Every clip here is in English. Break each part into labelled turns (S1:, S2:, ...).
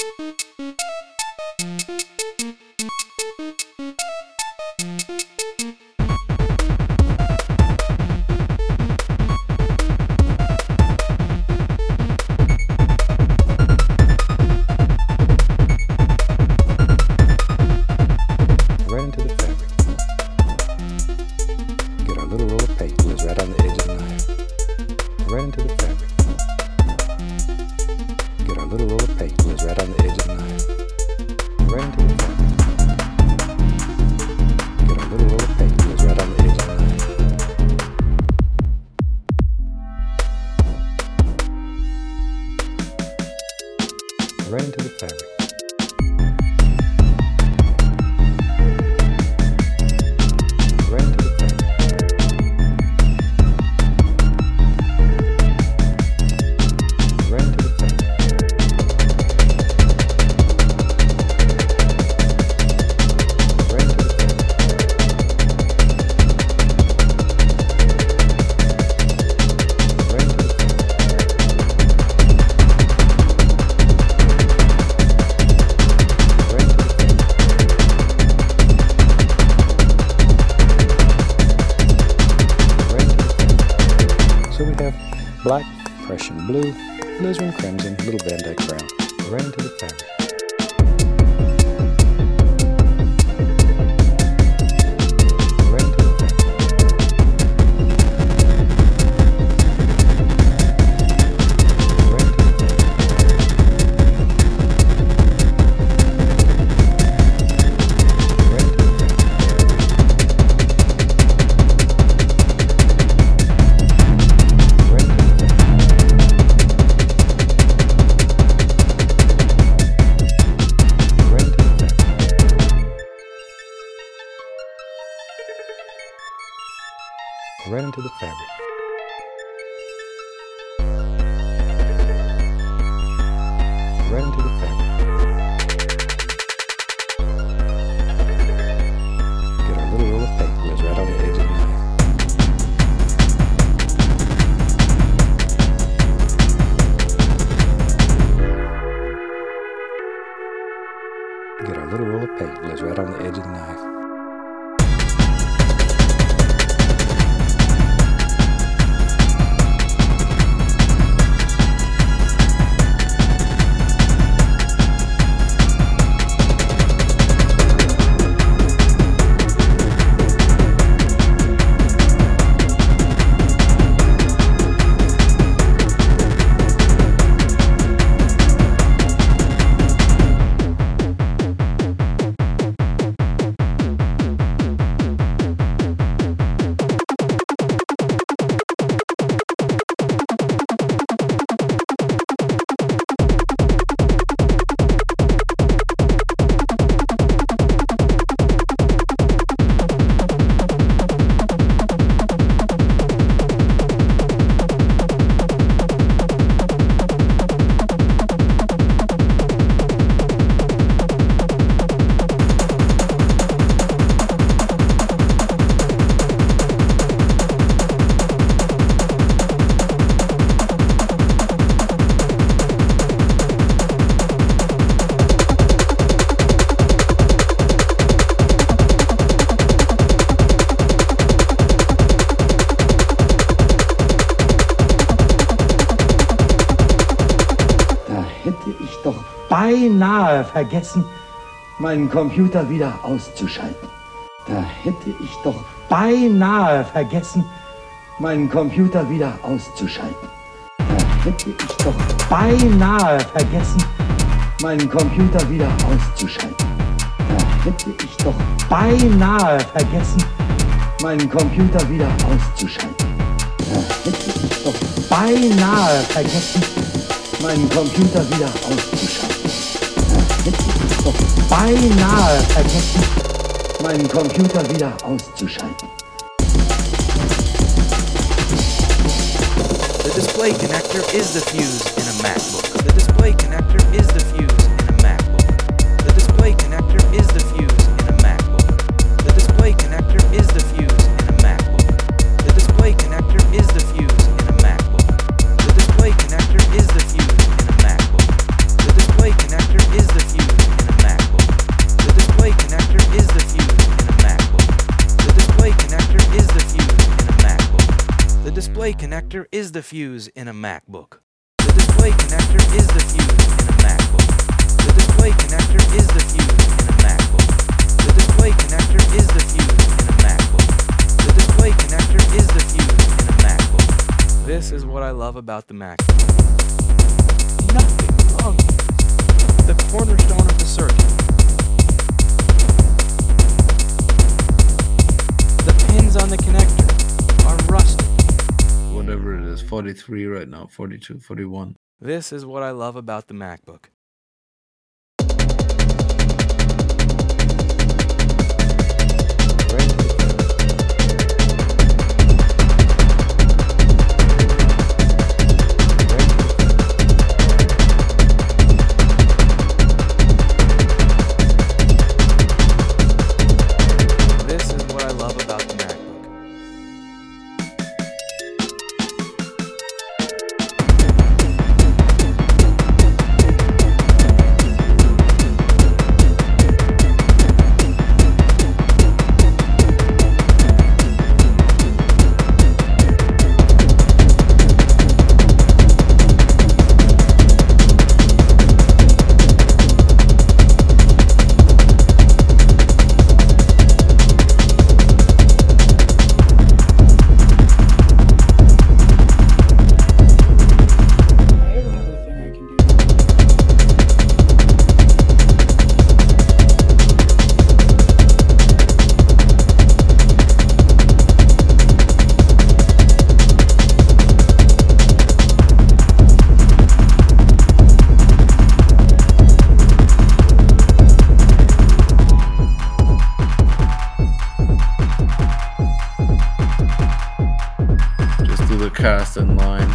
S1: Blue, alizarin crimson, little Van Dyke brown, right into the fabric. Right into the fabric. Right into the fabric. Get our little roll of paint, lays right on the edge of the knife. Get our little roll of paint, lays right on the edge of the knife.
S2: Beinahe vergessen, meinen Computer wieder auszuschalten. Da hätte ich doch beinahe vergessen, meinen Computer wieder auszuschalten. Da hätte ich doch beinahe vergessen, meinen Computer wieder auszuschalten. Da hätte ich doch beinahe vergessen, meinen Computer wieder auszuschalten. Da hätte ich doch beinahe vergessen, meinen Computer wieder auszuschalten. Da hätte ich doch beinahe vergessen, meinen Computer wieder auszuschalten.
S3: The display connector is the fuse in a MacBook. The display connector is the fuse in a MacBook. The display connector is the fuse in a MacBook. The display connector is the fuse in a MacBook. The display connector is the fuse in a MacBook. The display connector is the fuse in a MacBook. The display connector is display connector is the fuse in a MacBook. The display connector is the fuse in a MacBook. The display connector is the fuse in a MacBook. The display connector is the fuse in a MacBook. The display connector is the fuse in a MacBook. This is what I love about the MacBook. Nothing wrong with it. The cornerstone of the circuit. The pins on the connector are rusted.
S4: Whatever it is, 43 right now, 42, 41.
S3: This is what I love about the MacBook. This is what I love about the MacBook.
S4: Just do the cast in line.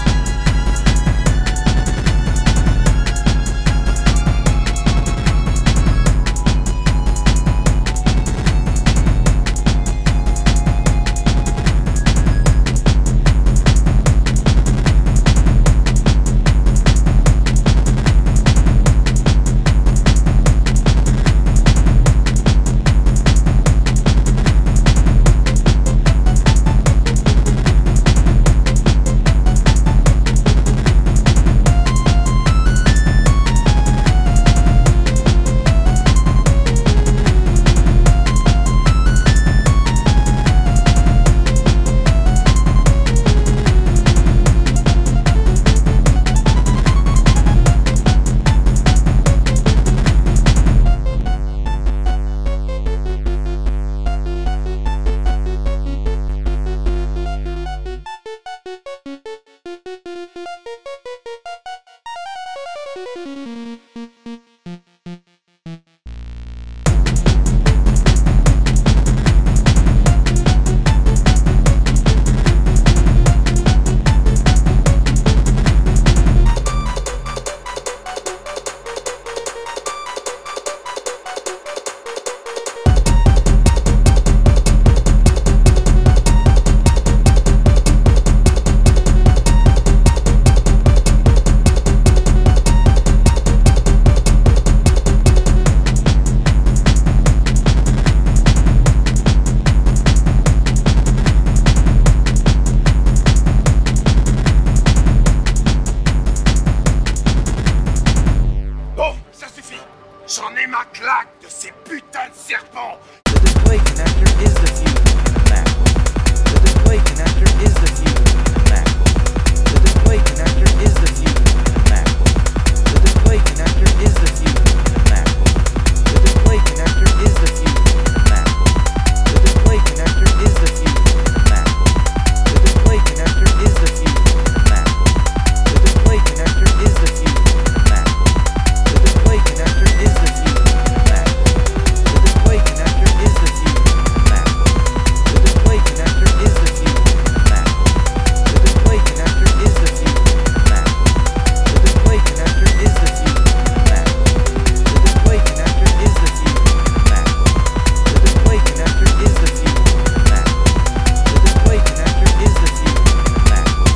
S5: J'en ai ma claque de ces putains de serpents.
S3: The display connector is the fuse in a MacBook. The display connector is the fuse in a MacBook. The display connector is the fuse in a MacBook. The display connector is the fuse in a MacBook. The display connector is the fuse in a MacBook. The display connector is the fuse in a MacBook. The display connector is the fuse in a MacBook. The display connector is the fuse in a MacBook. The display connector is the fuse in a MacBook. The display connector is the fuse in a MacBook. The display connector is the fuse in a MacBook. The display connector is the fuse in a MacBook. The display connector is the fuse in a MacBook. The display connector is the fuse in a MacBook. The display connector is the fuse in a MacBook. The display connector is the fuse in a MacBook.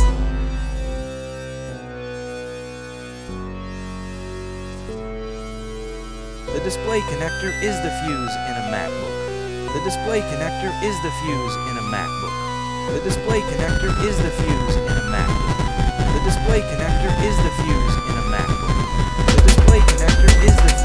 S3: The display connector is the fuse in a MacBook. The display connector is the fuse in a MacBook. The display connector is the fuse in a MacBook. The display connector is the fuse in a MacBook. The display connector is the